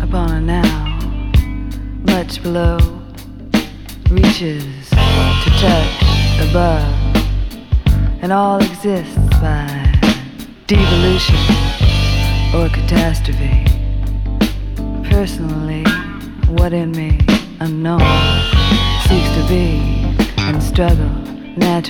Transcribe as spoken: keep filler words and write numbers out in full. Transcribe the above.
upon a now, much below, reaches to touch above, and all exists by devolution or catastrophe. Personally, what in me, unknown, seeks to be and struggle naturally.